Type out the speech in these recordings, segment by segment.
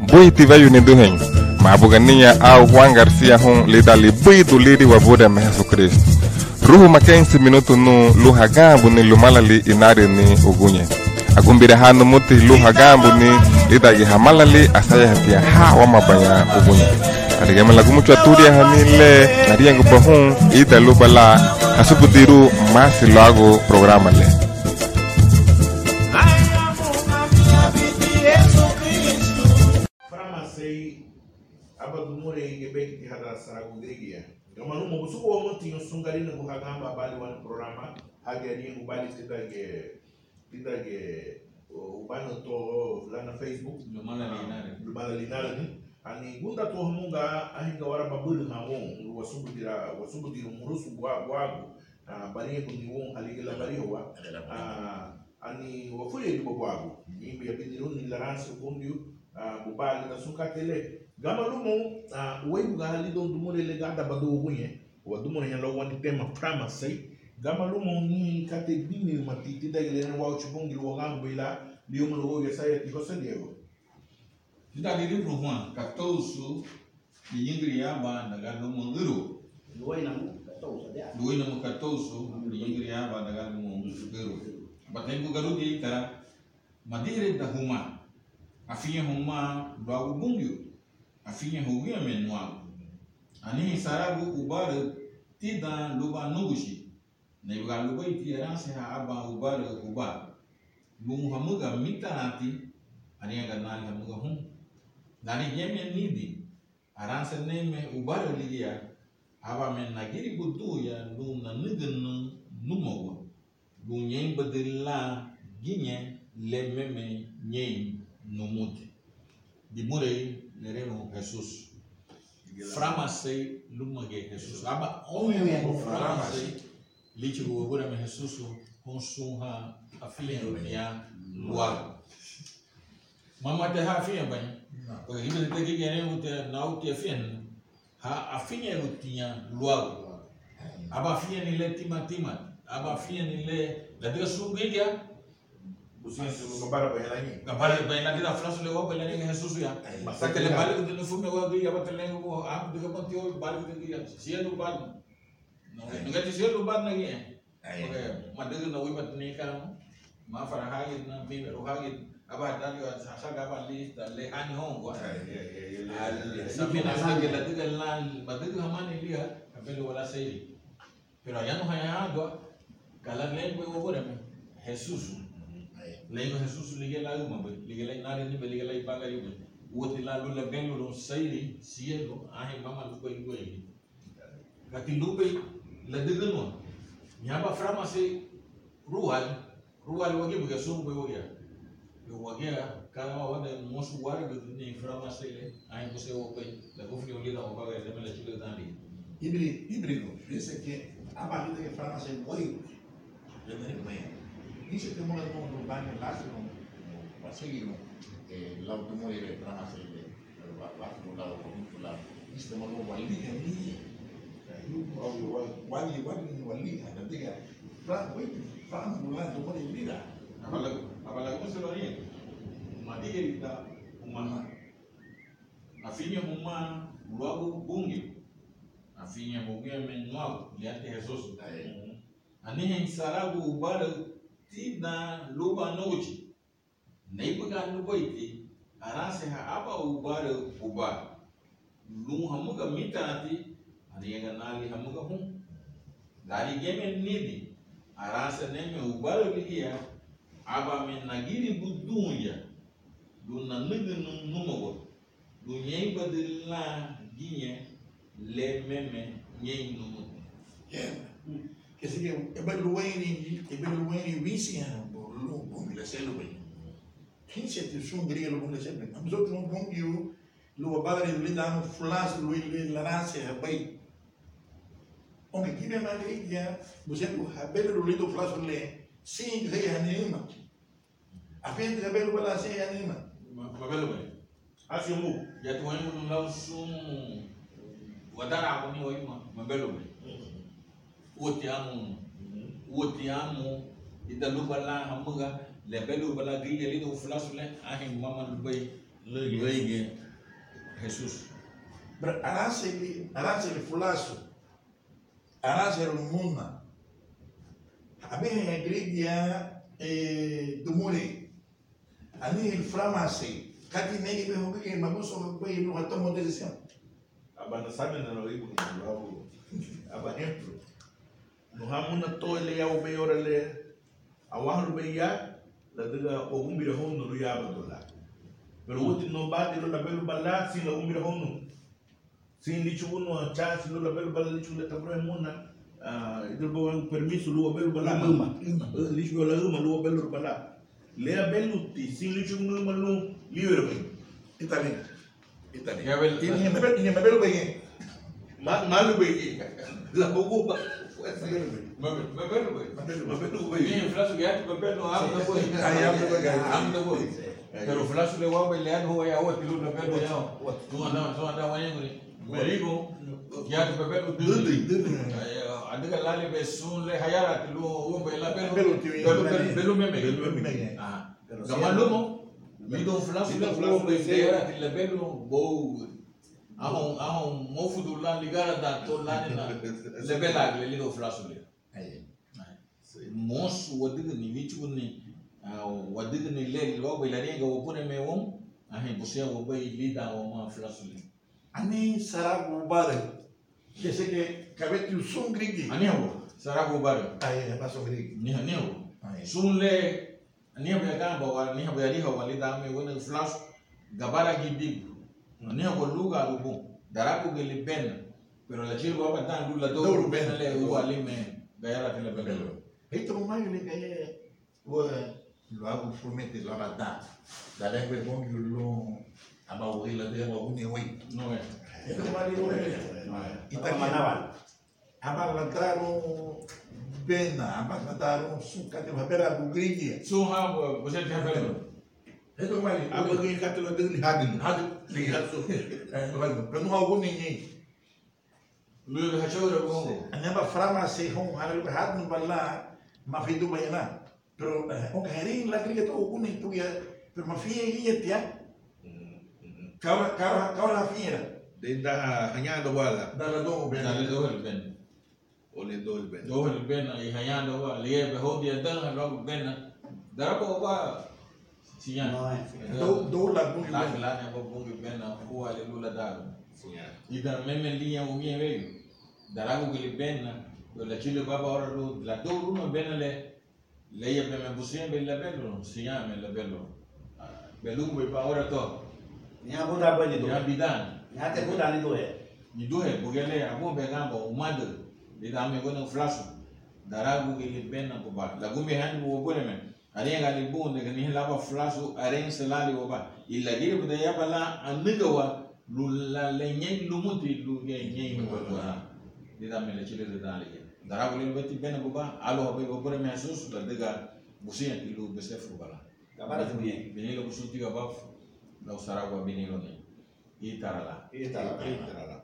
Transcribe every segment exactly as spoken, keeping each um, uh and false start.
Bui tivayu ne duhen. Ma buganiya au Juan Garcia hun le dali bui do lidi wa boda me Jesus Cristo. Ruhu makensi minuto nu luha gambu ni lumalali inari ni ugunye. Agumbira hanu muti luha gambu ni lida yihamalali asaya hatia ha wa mabaya ugunye. Adigame lagu mucho aturia hanile naria ngubahun ida lubala asubutiru masi lago programa le. Abadumure ngebeki hada saragu gregia. Gamanu mubusuko wa muti yosungari na kuhagamba bali wan programa hagari ubali titage titage ubano to lana Facebook lumala linare lumala linare ni ani gunda to munga ahinga wara babul na won wasubudira wasubudira murusu bwa bwago bari ko ni won haligela bari wa ani wafuye ni bwago ni bi abinirun ni laranse bondio bubali na sukatele gama lumo webu ga hali don dumore le gada bado ogunye wa dumore yan lo wani tema prama sai gama lumo ni kate bini matiti da ile wa chubongi lo gambo ila liyo mo lo ya sai ti hosa diego tida diri pro Juan catorze di ingri aba daga lumo ngiro luoi namu catorze dia luoi namu catorze di ingri aba daga lumo ngiro batempo garudi tara madire da huma afinya huma do bungyo afinya hugia menwa ani saragu ubar tida luba nugushi na yuga luba iti aranse ha aba ubar ubar lumu hamuga mitanati ani aga nali hamuga hum nani yeme nidi aranse neme ubar ligia aba men nagiri budu ya lu na nigenu numawa lu nyen badilla ginye le meme nyen numuti di murei lereno Jesus framasei lumage Jesus aba onye ko framasei lichi go gora me Jesus konsuha afile ya luar mama te ha afia bani ko hibe te ke gene ute na ute afien ha afia utia luar aba afia ni le timatima aba afia ni le la de sungiga usia se ngabara bayani ngabara bayani la flash le wa bayani Jesus ya masaka le bali de fume wa bi aba tele ko am de ko tio bali de ya sielo bali no ngati sielo bali na ye okay madege na wiba tnika ma fara hagi na bi ro hagi aba dali wa sasa gaba li le ani hongo sabi na sage la diga la madege hamani lia kabele wala sei pero ya no haya do kala lengwe wo bore Jesus lengo Jesus ligela uma be ligela nare ni be ligela ipaga yugo wote la lula bengo don sairi sielo ahe mama luko yugo yi kati lupe la digano nyaba frama se rual rual wage buga sumbo yoga yo wage kala wada mosu ware be ni frama se le ahe ko se ope la kofni olida o baga de mele chile tandi hibri híbrido dice que a barriga que frama se moi de manhã Dice que hemos dado un baño láser, va a seguir el automóvil de trama se le va a un lado por un lado. Dice que hemos dado un walí en línea. Walí, walí, walí, a la diga, Fran, güey, Fran, volando, por el vida. Apala, apala, ¿cómo se lo haría? Matirita, humana. Afinya humana, luego bungi. Afinya bungi menuado, liante Jesús. Anihe saragu ubara tida luba noji neibuga nubaiti arase ha aba ubare uba lu hamuga mitati ariga nali hamuga hum dari geme nidi arase neme ubare bigia aba men nagiri budunya lu na nignu numago lu nyeiba de la ginye le meme nyei numu yeah que se que ebe luweni ebe luweni visi ha bo lu bo le selo be kinse te sun gri lo bo le selo am zo tron bon yu lo bagare le dan flash lo le la race ha bay on ke kibe ma le ya bo se lo ha bele lo le do flash le sin gri ha nema a fe de bele wala sin ha nema ma bele be asimu ya tu wani mun law sun wadara ko ni wai ma ma bele be wote amu wote amu ida lubala hamuga le belu bala gile lido flasule ahi mama lubai Luego Jesús. Pero arase arase el fulazo. Arase el mundo. A mí en la iglesia eh, do More. A mí el flamase. Cati negi me hoke que vamos a ver no estamos decisão. Abana sabe na loi porque logo aba exemplo. No hamuna to ele ya o beyor ele awahru beya la daga o umbira hono ru ya badola. Pero wote no bate lo la belu balla si la umbira hono. Sin lichu uno cha si lo la belu balla lichu le tabro mona ah idul bo permiso lo belu balla uma. Lichu la uma lo belu balla. Lea belu ti sin lichu no malu libre bem. Italiano. Italiano. Ya vel. Ini me belu ini me belu bem. Ma malu bem. La bogo Mabel, mabel, güey. Mabel, güey. Bien, flash que ya tu papel no habla, güey. Ahí habla, güey. Habla, güey. Pero flash le voy a bailar, no voy a agua, tilo la papel ya. Tú andas, tú andas guayando, güey. Me digo, ya tu papel no tiene. Anda que la le besun le hayara, tilo, voy a bailar, pero pero pero me me. Ah. Gamal lumo. Mi don flash le voy a bailar, tilo pelo, bow. Ahon ahon mofu do la ligara da to la na le bela le lido flash le. Mos wadiga ni vichu ni wadiga ni le lo ba la renga wo pone me won a he busia wo ba lida wo ma flasule Ani sarago bare que se que cabete o som grigi ani wo sarago bare ai é passo grigi ni ani wo sun le ani ba ga ba wa ni ba ri ha wa lida me won flash gabara gidi ani wo luga rubo darapo gele ben pero la chirwa ba dan lu la do ben le wo ali me gayara tele belo. Então, mais ele é o logo promete lá na da da lembra bom que o a maioria lá dentro algum nem oi Não é. então mais ele é italiano abalantaram bena abalantaram suca de papel do gringue Suha, você tem vendo? então mais ele aba ngi katelo degli hadin hadu ligato é não não algum ninguém Lu hachora bongo. anamba frama se hon hadu hadu balla ma fidu bayana pero o garin la gringue to algum nem tu ya pero ma fia ia tia cara cara cara fia de da hanya do wala dalla do bena Dale dohel ben. ole do ben Dohel ben ay hayando wa liye be hodi dan lo ben. Darapo ba siya. do do la do La la ne bo bongo ben ko ale lula daro. Ida meme liya o mie ve. Darago gele ben la chile baba ora do la do uno ben le le ye be me busia be la bello siya me la bello. Belungo ba ora to. Nya buda bani do. Ya bidan. Nya te buda ni do e. Ni dohe bugele abo begambo umado de dame gono flash daragu gele benna ko ba la gumi han bo bole men arenga li bonde ni lava flash aren selali wo ba illa gire bude ya bala aniga wa lulla lenye lumuti lu ge nye ko ba de dame le chile de dale daragu le beti benna ko ba alo ba bo bole men sus da daga busia ti lu besefu bala Gabara tu bien. beni lo busuti ga ba la usarago beni lo ni itarala Ita. Ita.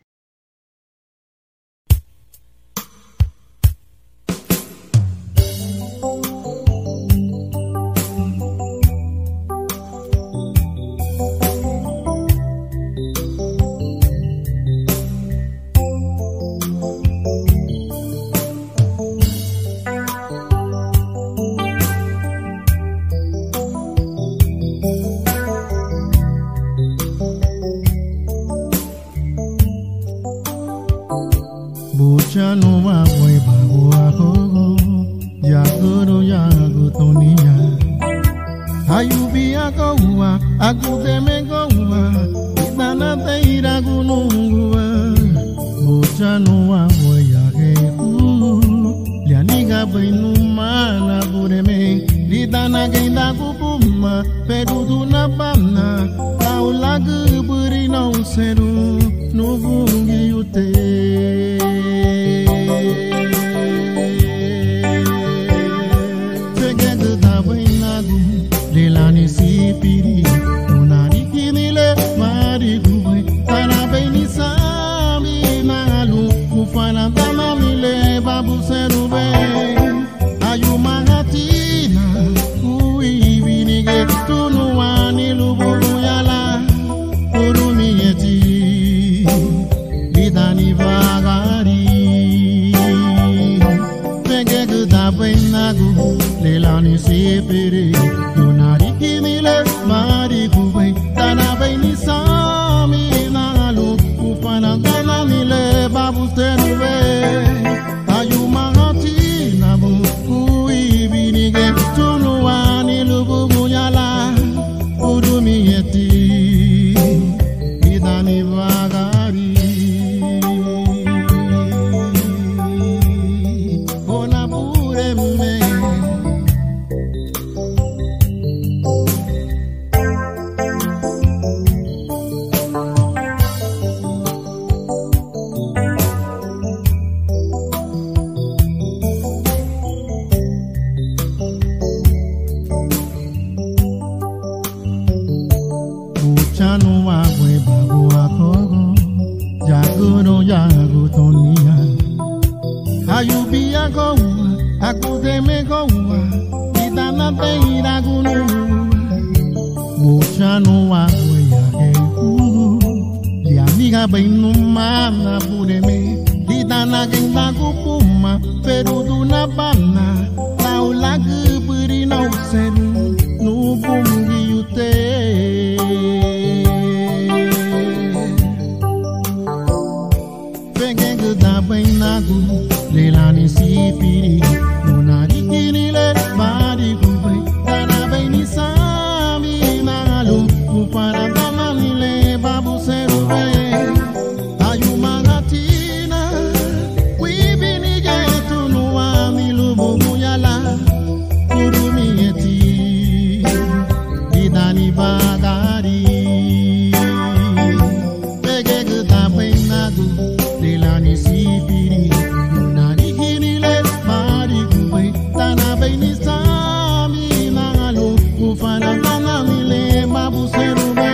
Buchano wa boy bago aho Yagoro yago tonia Ayubi agowa Agudeme gowa Itana teira gunungua Buchano wa boy yage Lianiga bainumana bureme Lidana genda kupuma Perudu na bamna Paulagu buri no seru Nubungi ute Together da bainagu Lelani sipiri Unari kinile mari duwe Tara baini sami nalu Mufana tamamile babu serube Ayuma hatina Ui binige Tunuani lubulu yala Unarikinile mari kubai Tana baini sami nalu Ufana gana nile babu tenuwe Ayumangati nabu Kuibinige Tunuani lubu munyala Udumi yeti Idani vagari Ona pure me Chanu agwe babu akogo Jaguno jagu tonia Ayubi agowa Akude me gowa Idana te iragunu Chanu agwe ya eku Di amiga bainu mana pure me Idana genda kupuma Peru duna bana Lau lagu beri nau seru Nubungi yute Bainagu lelani sipiri nunari kinile bari kubai tana baini sami nalu upara dama nile babu serube ayumagatina wibini jetu nuwa milubu muyala kurumieti idani bagari pege geda bainagu lelani sipiri nunari kinile mari kubai tana baini sami nalu ufana dana nile babu serube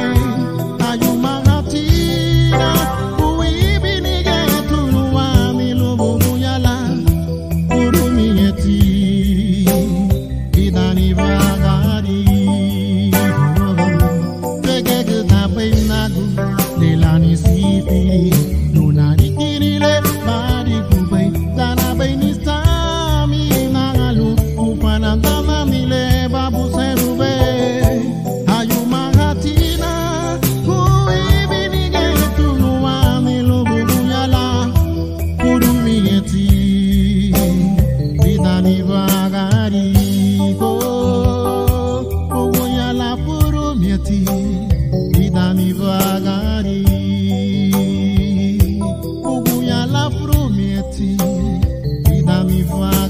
ayumagatina uibini getu nuwa milubu muyala kurumieti idani vagari pege geda bainagu lelani sipiri nunari kinile mari kubai tana baini sami nalu ufana dana nile babu serube ayumagatina uibini getu nuwa milubu muyala kurumieti idani vagari ko muyala kurumieti idani vagari Uguya la prometi, idami va